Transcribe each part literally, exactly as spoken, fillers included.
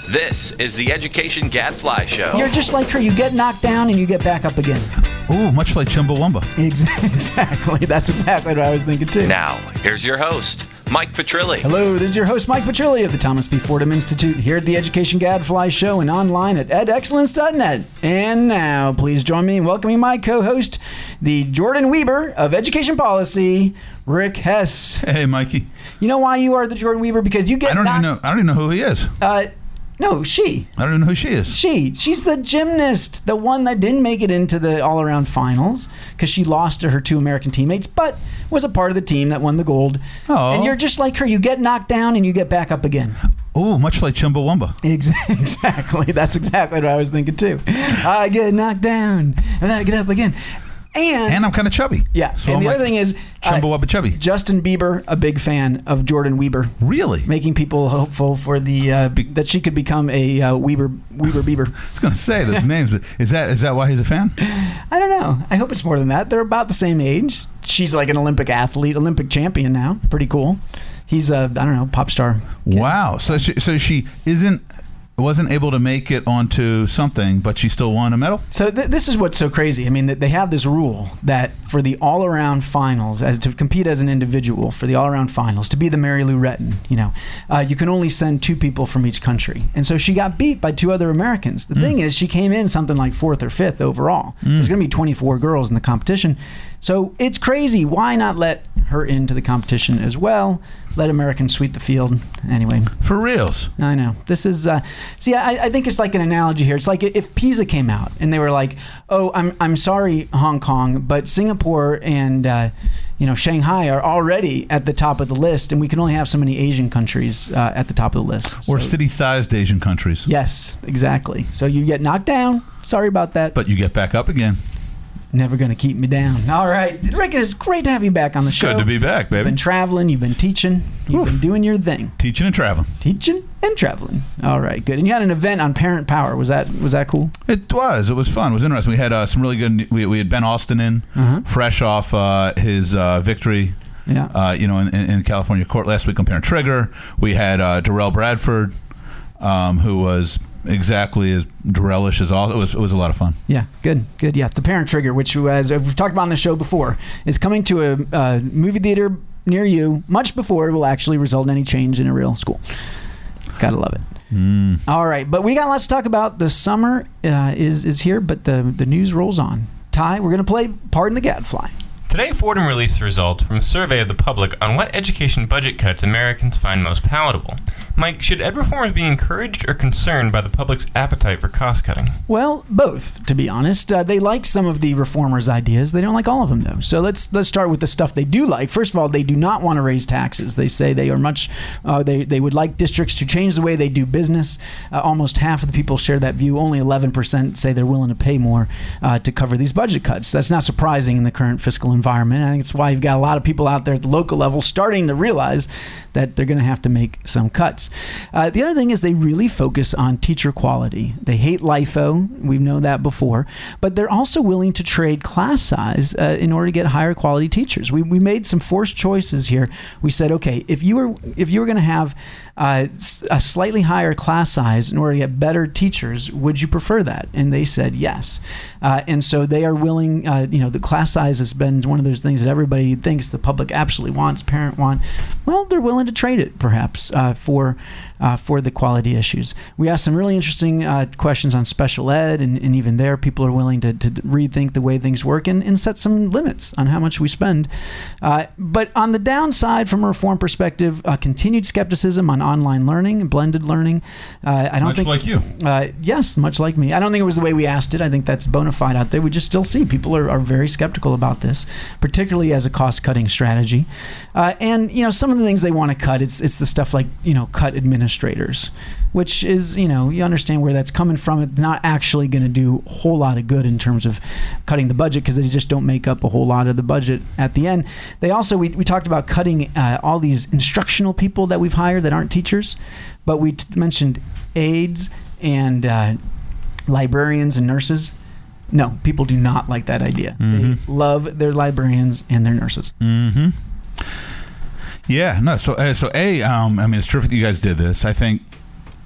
This is the Education Gadfly Show. You're just like her. You get knocked down and you get back up again. Oh, much like Chumbawamba. Exactly. That's exactly what I was thinking, too. Now, here's your host, Mike Petrilli. Hello, this is your host, Mike Petrilli of the Thomas B. Fordham Institute here at the Education Gadfly Show and online at ed excellence dot net. And now, please join me in welcoming my co-host, the Jordan Weber of Education Policy, Rick Hess. Hey, Mikey. You know why you are the Jordan Weber? Because you get I don't knocked- even know. I don't even know who he is. Uh, no, she. I don't even know who she is. She. She's the gymnast, the one that didn't make it into the all-around finals because she lost to her two American teammates, but was a part of the team that won the gold. Oh. And you're just like her. You get knocked down and you get back up again. Oh, much like Chumbawamba. Exactly. That's exactly what I was thinking, too. I get knocked down and then I get up again. And, And I'm kind of chubby. yeah. So and I'm the like other thing is, uh, Chumbawamba chubby. Justin Bieber, a big fan of Jordan Weber, Really? making people hopeful for the uh, Be- that she could become a uh, Weber Weber Bieber. I was going to say those names. Is that is that why he's a fan? I don't know. I hope it's more than that. They're about the same age. She's like an Olympic athlete, Olympic champion now. Pretty cool. He's a, I don't know, pop star. Wow. So she, so she isn't wasn't able to make it onto something, but she still won a medal? So th- this is what's so crazy. I mean, th- they have this rule that for the all-around finals, as to compete as an individual for the all-around finals, to be the Mary Lou Retton, you know, uh, you can only send two people from each country. And so she got beat by two other Americans. The mm. thing is, she came in something like fourth or fifth overall. Mm. There's going to be twenty-four girls in the competition. So it's crazy. Why not let her into the competition as well? Let Americans sweep the field. Anyway. For reals. I know. This is, uh, see, I, I think it's like an analogy here. It's like if PISA came out and they were like, oh, I'm I'm sorry, Hong Kong, but Singapore and, uh, you know, Shanghai are already at the top of the list, and we can only have so many Asian countries uh, at the top of the list. Or so, city-sized Asian countries. Yes, exactly. So you get knocked down. Sorry about that. But you get back up again. Never going to keep me down. All right. Rick, it's great to have you back on the It's show. good to be back, baby. You've been traveling. You've been teaching. You've Oof. been doing your thing. Teaching and traveling. Teaching and traveling. All right, good. And you had an event on Parent Power. Was that was that cool? It was. It was fun. It was interesting. We had uh, some really good. We, we had Ben Austin in, Uh-huh. fresh off uh, his uh, victory. Yeah. Uh, you know, in, in California court last week on Parent Trigger. We had uh, Darrell Bradford, um, who was exactly as Darrell-ish as all. It was. It was a lot of fun. Yeah, good, good. Yeah, the Parent Trigger, which as we've talked about on the show before, is coming to a, a movie theater near you much before it will actually result in any change in a real school. Gotta love it. Mm. All right, but we got lots to talk about. The summer uh, is is here, but the the news rolls on. Ty, we're gonna play Pardon the Gadfly. Today, Fordham released the results from a survey of the public on what education budget cuts Americans find most palatable. Mike, should ed reformers be encouraged or concerned by the public's appetite for cost-cutting? Well, both, to be honest. Uh, they like some of the reformers' ideas. They don't like all of them, though. So let's let's start with the stuff they do like. First of all, they do not want to raise taxes. They say they are much. Uh, they they would like districts to change the way they do business. Uh, almost half of the people share that view. Only eleven percent say they're willing to pay more uh, to cover these budget cuts. That's not surprising in the current fiscal environment. I think it's why you've got a lot of people out there at the local level starting to realize that they're going to have to make some cuts. Uh, the other thing is they really focus on teacher quality. They hate LIFO. We've known that before. But they're also willing to trade class size uh, in order to get higher quality teachers. We we made some forced choices here. We said, okay, if you were if you were going to have uh, a slightly higher class size in order to get better teachers, would you prefer that? And they said yes. Uh, and so they are willing, uh, you know, the class size has been one of those things that everybody thinks the public absolutely wants, parent want. Well, they're willing to trade it perhaps uh, for uh, for the quality issues. We asked some really interesting uh, questions on special ed, and, and even there people are willing to, to rethink the way things work and, and set some limits on how much we spend. Uh, but on the downside, from a reform perspective, uh, continued skepticism on online learning and blended learning. Uh, I don't Much think, like you. Uh, yes, much like me. I don't think it was the way we asked it. I think that's bona fide out there. We just still see people are, are very skeptical about this, particularly as a cost-cutting strategy. Uh, and, you know, some of the things they want to cut, it's it's the stuff like, you know, cut administrators, which is, you know, you understand where that's coming from. It's not actually going to do a whole lot of good in terms of cutting the budget because they just don't make up a whole lot of the budget at the end. They also, we, we talked about cutting uh, all these instructional people that we've hired that aren't teachers, but we t- mentioned aides and uh, librarians and nurses. No, people do not like that idea. Mm-hmm. They love their librarians and their nurses. Mm-hmm. Yeah, no. So, uh, so a, um, I mean, it's terrific that you guys did this. I think,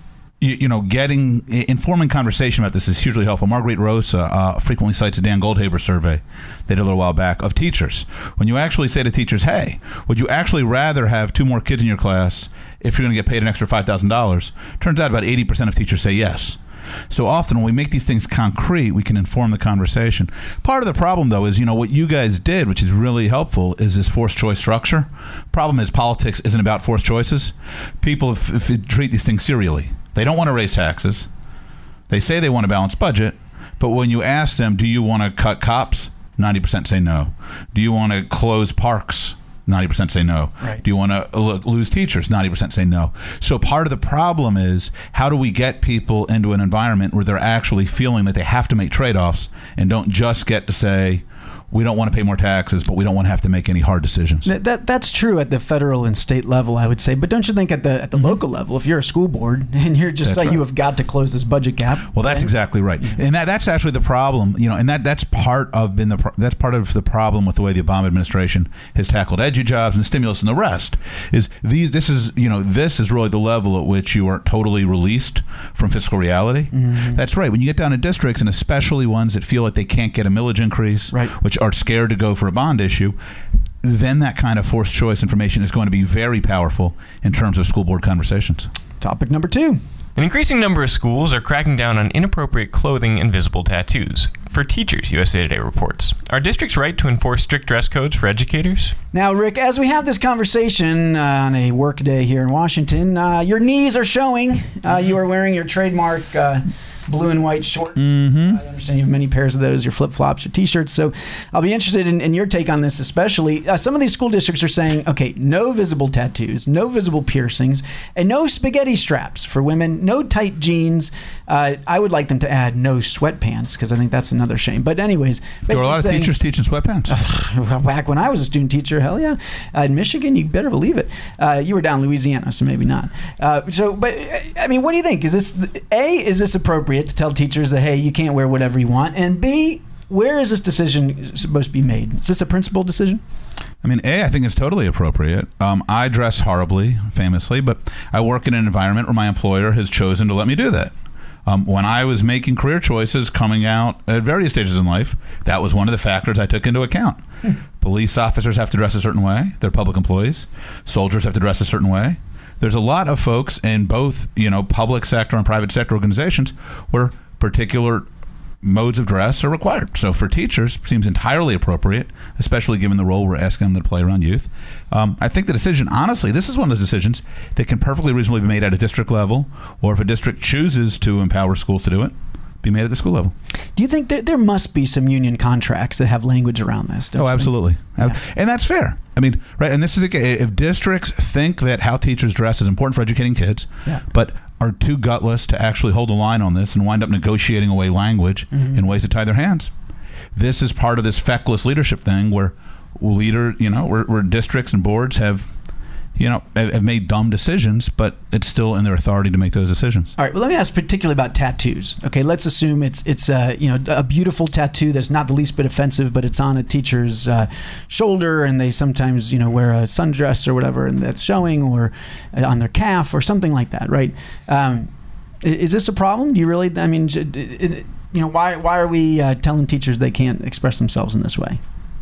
you, you know, getting informing conversation about this is hugely helpful. Marguerite Rosa uh, frequently cites a Dan Goldhaber survey they did a little while back of teachers. When you actually say to teachers, hey, would you actually rather have two more kids in your class if you're going to get paid an extra five thousand dollars? Turns out about eighty percent of teachers say yes. So often when we make these things concrete, we can inform the conversation. Part of the problem, though, is, you know, what you guys did, which is really helpful, is this forced choice structure. Problem is politics isn't about forced choices. People if, if you treat these things serially. They don't want to raise taxes. They say they want a balanced budget, but when you ask them, do you want to cut cops? ninety percent say no. Do you want to close parks? ninety percent say no. Right. Do you want to lose teachers? ninety percent say no. So part of the problem is, how do we get people into an environment where they're actually feeling that they have to make trade-offs and don't just get to say, we don't want to pay more taxes, but we don't want to have to make any hard decisions. That, that that's true at the federal and state level, I would say. But don't you think at the at the mm-hmm. local level, if you're a school board and you're just that's like, right. you have got to close this budget gap? Well, that's then, exactly right, yeah. and that that's actually the problem. You know, and that that's part of been the that's part of the problem with the way the Obama administration has tackled edu jobs and stimulus and the rest. Is these this is you know this is really the level at which you are totally released from fiscal reality. Mm-hmm. That's right. When you get down to districts, and especially ones that feel like they can't get a millage increase, right. which are scared to go for a bond issue, then that kind of forced choice information is going to be very powerful in terms of school board conversations. Topic number two. An increasing number of schools are cracking down on inappropriate clothing and visible tattoos. For teachers, U S A Today reports. Are districts right to enforce strict dress codes for educators? Now, Rick, as we have this conversation uh, on a work day here in Washington, uh, your knees are showing. Uh, you are wearing your trademark uh, blue and white shorts. Mm-hmm. I understand you have many pairs of those, your flip-flops, your T-shirts. So I'll be interested in, in your take on this especially. Uh, some of these school districts are saying, okay, no visible tattoos, no visible piercings, and no spaghetti straps for women, no tight jeans. Uh, I would like them to add no sweatpants, because I think that's another shame. But anyways. There were a lot of saying, teachers teaching sweatpants. Uh, back when I was a student teacher, hell yeah. Uh, in Michigan, you better believe it. Uh, you were down in Louisiana, so maybe not. Uh, so, but, I mean, what do you think? Is this, A, is this appropriate to tell teachers that, hey, you can't wear whatever you want? And B, where is this decision supposed to be made? Is this a principal decision? I mean, A, I think it's totally appropriate. Um, I dress horribly, famously, but I work in an environment where my employer has chosen to let me do that. Um, when I was making career choices coming out at various stages in life, that was one of the factors I took into account. Hmm. Police officers have to dress a certain way. They're public employees. Soldiers have to dress a certain way. There's a lot of folks in both, you know, public sector and private sector organizations where particular modes of dress are required. So for teachers, it seems entirely appropriate, especially given the role we're asking them to play around youth. Um, I think the decision, honestly, this is one of those decisions that can perfectly reasonably be made at a district level, or if a district chooses to empower schools to do it, be made at the school level. Do you think that there must be some union contracts that have language around this? Oh, absolutely. Yeah. And that's fair. I mean, right, and this is, a, if districts think that how teachers dress is important for educating kids, yeah. but are too gutless to actually hold the line on this and wind up negotiating away language mm-hmm. in ways that tie their hands. This is part of this feckless leadership thing where leader, you know, where, where districts and boards have, you know, have made dumb decisions, but it's still in their authority to make those decisions. All right. Well, let me ask particularly about tattoos. Okay, let's assume it's it's a you know a beautiful tattoo that's not the least bit offensive, but it's on a teacher's uh, shoulder, and they sometimes you know wear a sundress or whatever, and that's showing, or on their calf or something like that, right? Um, is this a problem? Do you really? I mean, it, it, you know, why why are we uh, telling teachers they can't express themselves in this way?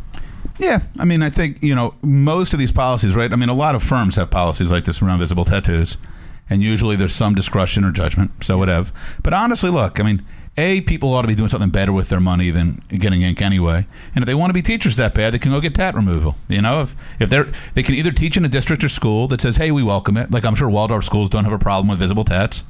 Yeah, I mean, I think, you know, most of these policies, right? I mean, a lot of firms have policies like this around visible tattoos, and usually there's some discretion or judgment, so whatever. But honestly, look, I mean, A, people ought to be doing something better with their money than getting ink anyway. And if they want to be teachers that bad, they can go get tat removal. You know, if if they're they can either teach in a district or school that says, hey, we welcome it. Like I'm sure Waldorf schools don't have a problem with visible tats.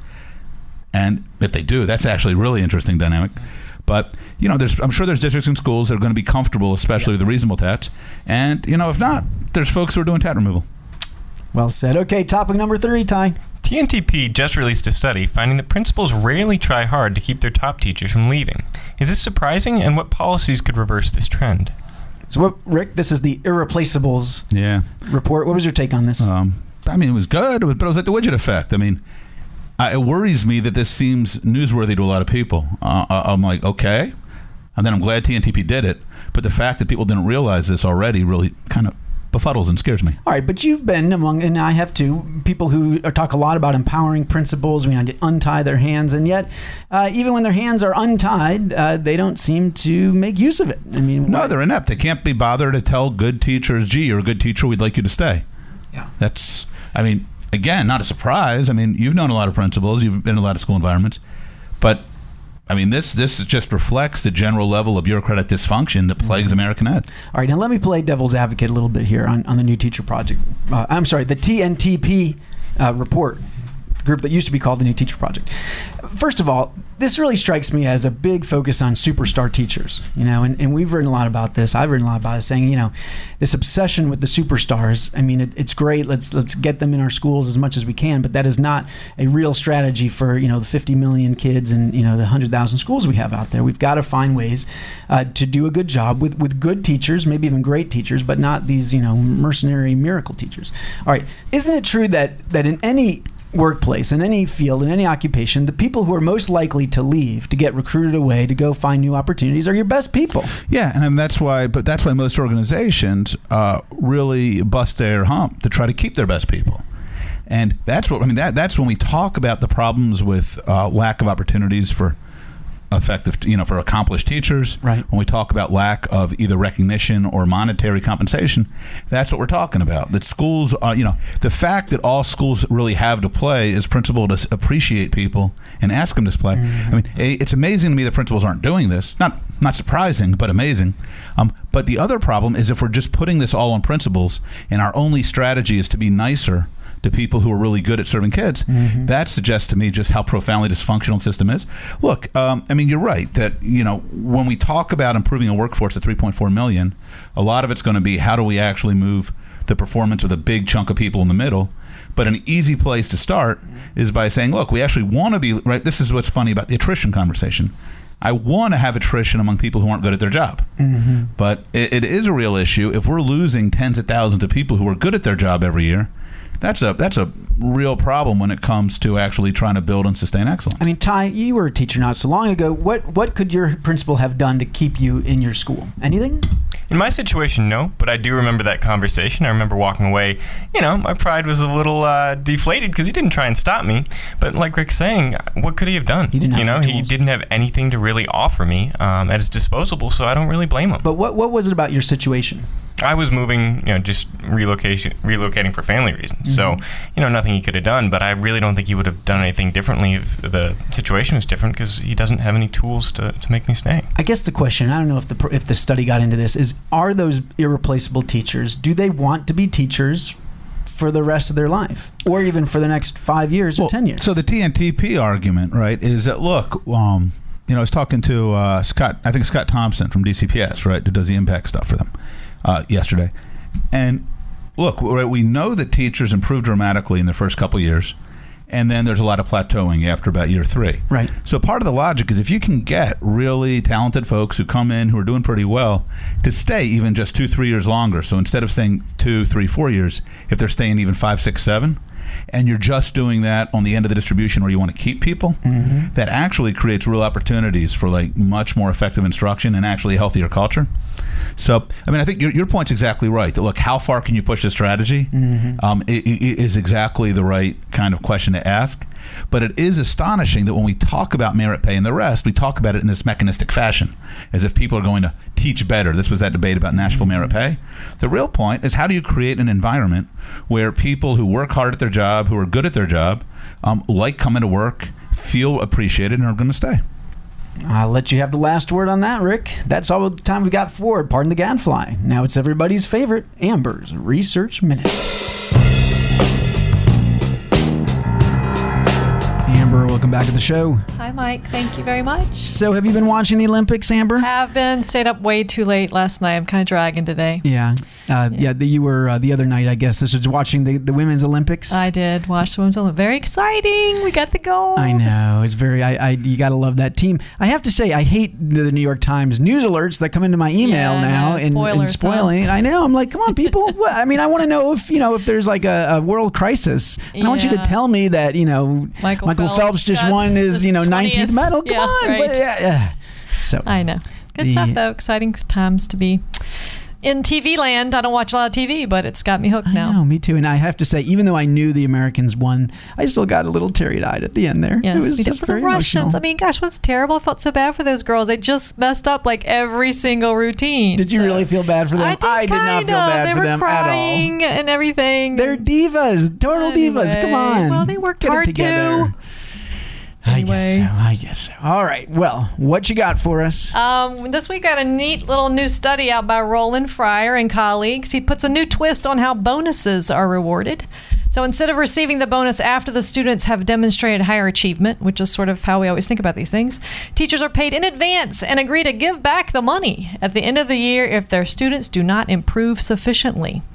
And if they do, that's actually a really interesting dynamic. But, you know, there's I'm sure there's districts and schools that are going to be comfortable, especially with the reasonable tats. And, you know, if not, there's folks who are doing tat removal. Well said. Okay, topic number three, Ty. T N T P just released a study finding that principals rarely try hard to keep their top teachers from leaving. Is this surprising, and what policies could reverse this trend? So, what, Rick, this is the Irreplaceables yeah. report. What was your take on this? Um, I mean, it was good, but it was like the widget effect. I mean, Uh, it worries me that this seems newsworthy to a lot of people. Uh, I'm like, okay. And then I'm glad T N T P did it. But the fact that people didn't realize this already really kind of befuddles and scares me. All right, but you've been among, and I have too, people who are, talk a lot about empowering principals. We need to untie their hands, and yet, uh, even when their hands are untied, uh, they don't seem to make use of it. I mean, No, why- they're inept. They can't be bothered to tell good teachers, gee, you're a good teacher, we'd like you to stay. Yeah. That's, I mean, again, not a surprise. I mean, you've known a lot of principals, you've been in a lot of school environments, but I mean, this this just reflects the general level of bureaucratic dysfunction that plagues American ed. All right, now let me play devil's advocate a little bit here on, on the new teacher project. Uh, I'm sorry, the T N T P uh, report, group that used to be called the New Teacher Project. First of all, this really strikes me as a big focus on superstar teachers, you know, and, and we've written a lot about this. I've written a lot about it, saying, you know, this obsession with the superstars. I mean, it, it's great. Let's let's get them in our schools as much as we can, but that is not a real strategy for, you know, the fifty million kids and, you know, the one hundred thousand schools we have out there. We've got to find ways uh, to do a good job with, with good teachers, maybe even great teachers, but not these, you know, mercenary miracle teachers. All right. Isn't it true that that in any workplace, in any field, in any occupation, the people who are most likely to leave, to get recruited away, to go find new opportunities are your best people? Yeah, and I mean, that's why. But that's why most organizations uh, really bust their hump to try to keep their best people. And that's what I mean. That that's when we talk about the problems with uh, lack of opportunities for effective, you know, for accomplished teachers. Right. When we talk about lack of either recognition or monetary compensation, that's what we're talking about. That schools, are, you know, the fact that all schools really have to play is principal to appreciate people and ask them to play. Mm-hmm. I mean, it's amazing to me that principals aren't doing this. Not not surprising, but amazing. Um, but the other problem is if we're just putting this all on principals and our only strategy is to be nicer to people who are really good at serving kids, mm-hmm. that suggests to me just how profoundly dysfunctional the system is. Look, um, I mean, you're right that, you know, when we talk about improving a workforce of three point four million, a lot of it's going to be how do we actually move the performance of the big chunk of people in the middle. But an easy place to start is by saying, look, we actually want to be, right, this is what's funny about the attrition conversation. I want to have attrition among people who aren't good at their job. Mm-hmm. But it, it is a real issue. If we're losing tens of thousands of people who are good at their job every year, That's a that's a real problem when it comes to actually trying to build and sustain excellence. I mean, Ty, you were a teacher not so long ago. What what could your principal have done to keep you in your school? Anything? In my situation, no, but I do remember that conversation. I remember walking away. You know, my pride was a little uh, deflated because he didn't try and stop me. But like Rick's saying, what could he have done? He didn't have you know, the he tools. didn't have anything to really offer me um, at his disposal, so I don't really blame him. But what what was it about your situation? I was moving, you know, just relocation, relocating for family reasons. Mm-hmm. So, you know, nothing he could have done. But I really don't think he would have done anything differently if the situation was different because he doesn't have any tools to, to make me stay. I guess the question, I don't know if the if the study got into this, is are those irreplaceable teachers, do they want to be teachers for the rest of their life or even for the next five years well, or ten years? So the T N T P argument, right, is that, look, um, you know, I was talking to uh, Scott, I think Scott Thompson from D C P S, right, who does the impact stuff for them. Uh, yesterday. And look, we know that teachers improve dramatically in the first couple of years, and then there's a lot of plateauing after about year three. Right. So part of the logic is if you can get really talented folks who come in who are doing pretty well to stay even just two, three years longer. So instead of staying two, three, four years, if they're staying even five, six, seven, and you're just doing that on the end of the distribution where you want to keep people, mm-hmm. that actually creates real opportunities for like much more effective instruction and actually a healthier culture. So, I mean, I think your, your point's exactly right. That look, how far can you push the strategy mm-hmm. um, it, it is exactly the right kind of question to ask. But it is astonishing that when we talk about merit pay and the rest, we talk about it in this mechanistic fashion, as if people are going to teach better. This was that debate about Nashville merit pay. The real point is how do you create an environment where people who work hard at their job, who are good at their job, um, like coming to work, feel appreciated, and are going to stay. I'll let you have the last word on that, Rick. That's all the time we got for it. Pardon the gadfly. Now it's everybody's favorite, Amber's Research Minute. Amber, welcome back to the show. Hi, Mike. Thank you very much. So have you been watching the Olympics, Amber? Have been. Stayed up way too late last night. I'm kind of dragging today. Yeah. Uh, yeah, yeah the, you were uh, the other night, I guess. This was watching the, the Women's Olympics. I did watch the Women's Olympics. Very exciting. We got the gold. I know. It's very, I, I you got to love that team. I have to say, I hate the New York Times news alerts that come into my email yeah, now no, and, spoilers, and spoiling. huh? I know. I'm like, come on, people. What? I mean, I want to know if, you know, if there's like a, a world crisis. And yeah. I want you to tell me that, you know, Michael, Michael Phelps, Phelps just won his, you know, nineteenth medal. Come yeah, on. Right. But, yeah, yeah. So I know. Good the, stuff, though. Exciting times to be in T V land. I don't watch a lot of T V, but it's got me hooked now. I know, me too. And I have to say, even though I knew the Americans won, I still got a little teary-eyed at the end there. Yes, it was we did just for the very Russians. emotional. I mean, gosh, what's terrible? I felt so bad for those girls. They just messed up like every single routine. Did you So- really feel bad for them? I did, I did not kind feel of. bad they for were them at all. crying and everything. They're divas, total divas. Come Anyway, on. well, they worked Get it hard, together. too. I Anyway. guess so. I guess so. All right. Well, what you got for us? Um, this week, I got a neat little new study out by Roland Fryer and colleagues. He puts a new twist on how bonuses are rewarded. So instead of receiving the bonus after the students have demonstrated higher achievement, which is sort of how we always think about these things, teachers are paid in advance and agree to give back the money at the end of the year if their students do not improve sufficiently.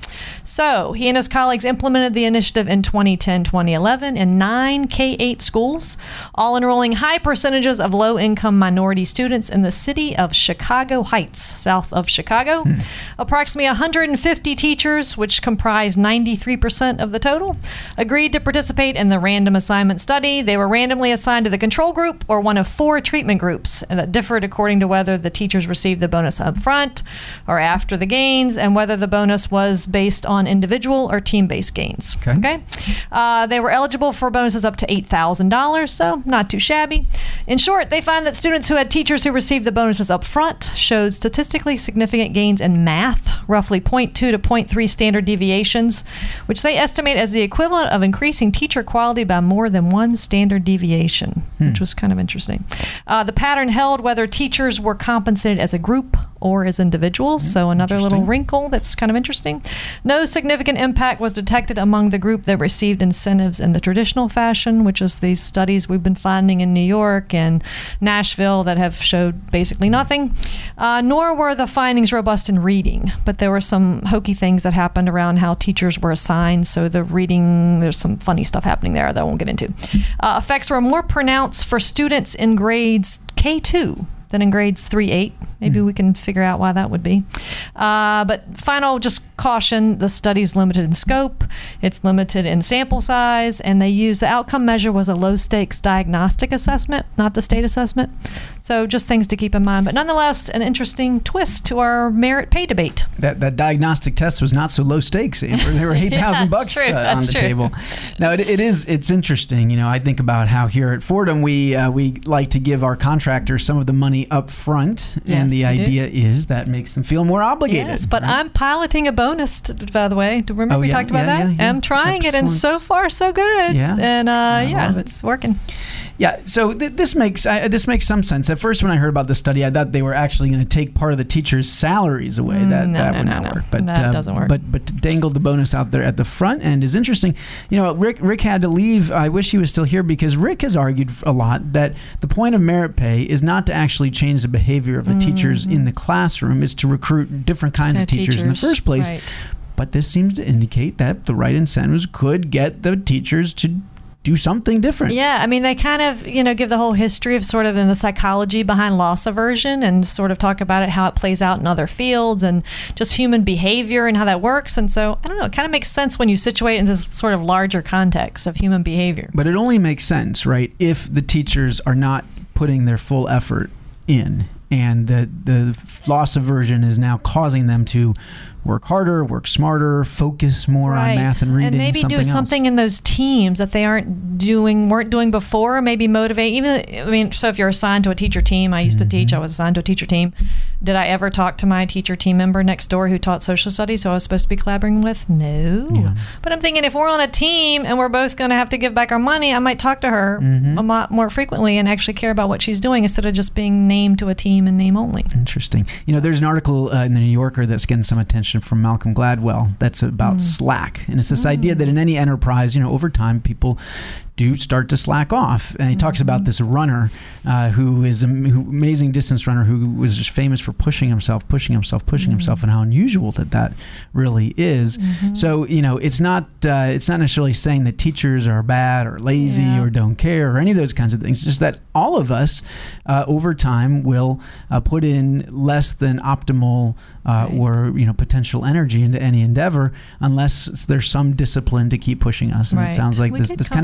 So he and his colleagues implemented the initiative in twenty ten twenty eleven in nine K eight schools, all enrolling high percentages of low-income minority students in the city of Chicago Heights, south of Chicago. Hmm. Approximately one hundred fifty teachers, which comprise ninety-three percent of the total, agreed to participate in the random assignment study. They were randomly assigned to the control group or one of four treatment groups that differed according to whether the teachers received the bonus up front or after the gains, and whether the bonus was based on individual or team-based gains. Okay. Okay. Uh, they were eligible for bonuses up to eight thousand dollars, so not too shabby. In short, they find that students who had teachers who received the bonuses up front showed statistically significant gains in math, roughly zero point two to zero point three standard deviations, which they estimate as the equivalent of increasing teacher quality by more than one standard deviation, hmm. which was kind of interesting. Uh, the pattern held whether teachers were compensated as a group or as individuals, mm, so another little wrinkle that's kind of interesting. No significant impact was detected among the group that received incentives in the traditional fashion, which is these studies we've been finding in New York and Nashville that have showed basically nothing. Uh, nor were the findings robust in reading, but there were some hokey things that happened around how teachers were assigned, so the reading, there's some funny stuff happening there that I won't get into. Uh, effects were more pronounced for students in grades K two than in grades three eight. Maybe mm. we can figure out why that would be. Uh, but final, just caution, the study's limited in scope, it's limited in sample size, and they use the outcome measure was a low-stakes diagnostic assessment, not the state assessment. So just things to keep in mind. But nonetheless, an interesting twist to our merit pay debate. That that diagnostic test was not so low stakes, Amber. There were eight thousand yeah, bucks uh, on the true. table. Now it, it is it's interesting. You know, I think about how here at Fordham we uh, we like to give our contractors some of the money up front, yes, and the idea do. is that makes them feel more obligated. Yes, but right? I'm piloting a bonus, t- by the way. Do you remember oh, we yeah, talked about yeah, that? Yeah, yeah. I'm trying Excellent. it, and so far so good. Yeah, and uh, yeah, it. it's working. Yeah, so th- this makes I, this makes some sense. At first, when I heard about the study, I thought they were actually going to take part of the teachers' salaries away. Mm, that no, that no, would no, not no. work. But that uh, doesn't work. But but to dangle the bonus out there at the front end is interesting. You know, Rick Rick had to leave. I wish he was still here because Rick has argued a lot that the point of merit pay is not to actually change the behavior of the mm-hmm. teachers in the classroom. It's to recruit different kinds to of teachers, teachers in the first place. Right. But this seems to indicate that the right incentives could get the teachers to do something different. Yeah, I mean, they kind of, you know, give the whole history of sort of in the psychology behind loss aversion and sort of talk about it, how it plays out in other fields and just human behavior and how that works. And so, I don't know, it kind of makes sense when you situate it in this sort of larger context of human behavior. But it only makes sense, right, if the teachers are not putting their full effort in and the, the loss aversion is now causing them to work harder, work smarter, focus more right. on math and reading, and maybe something do something else. in those teams that they aren't doing, weren't doing before. Maybe motivate. Even, I mean, so if you're assigned to a teacher team, I used mm-hmm. to teach. I was assigned to a teacher team. Did I ever talk to my teacher team member next door who taught social studies, who I was supposed to be collaborating with? No. Yeah. But I'm thinking if we're on a team and we're both going to have to give back our money, I might talk to her mm-hmm. a lot more frequently and actually care about what she's doing instead of just being named to a team and name only. Interesting. You know, there's an article uh, in the New Yorker that's getting some attention from Malcolm Gladwell that's about mm. Slack. And it's this mm. idea that in any enterprise, you know, over time, people do start to slack off. And he mm-hmm. talks about this runner uh, who is an amazing distance runner who was just famous for pushing himself, pushing himself, pushing mm-hmm. himself, and how unusual that that really is. Mm-hmm. So, you know, it's not uh, it's not necessarily saying that teachers are bad or lazy yeah. or don't care or any of those kinds of things. It's just that all of us uh, over time will uh, put in less than optimal uh, right. or, you know, potential energy into any endeavor unless there's some discipline to keep pushing us. And right. it sounds like we this, this kind of bonus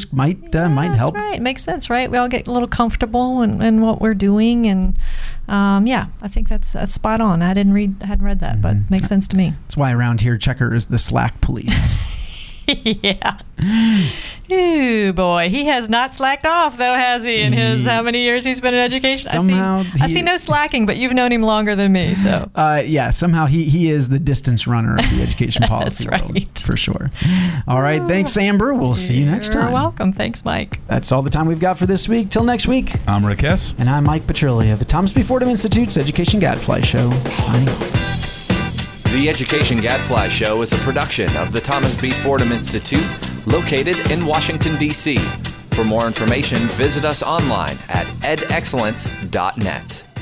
just might uh, might That's help. right. Makes sense, right? We all get a little comfortable in, in what we're doing, and um, yeah, I think that's, that's spot on. I didn't read, I hadn't read that, but makes sense to me. That's why around here, Checker is the Slack police. Yeah. Ooh, boy. He has not slacked off, though, has he, in his how many years he's been in education? Somehow I see, I he- see no slacking, but you've known him longer than me, so. Uh, yeah, somehow he, he is the distance runner of the education policy That's world, right. for sure. All right, thanks, Amber. We'll see you next You're time. welcome. Thanks, Mike. That's all the time we've got for this week. Till next week. I'm Rick Hess. And I'm Mike Petrilli of the Thomas B. Fordham Institute's Education Gadfly Show, signing off. The Education Gadfly Show is a production of the Thomas B. Fordham Institute, located in Washington, D C For more information, visit us online at ed excellence dot net.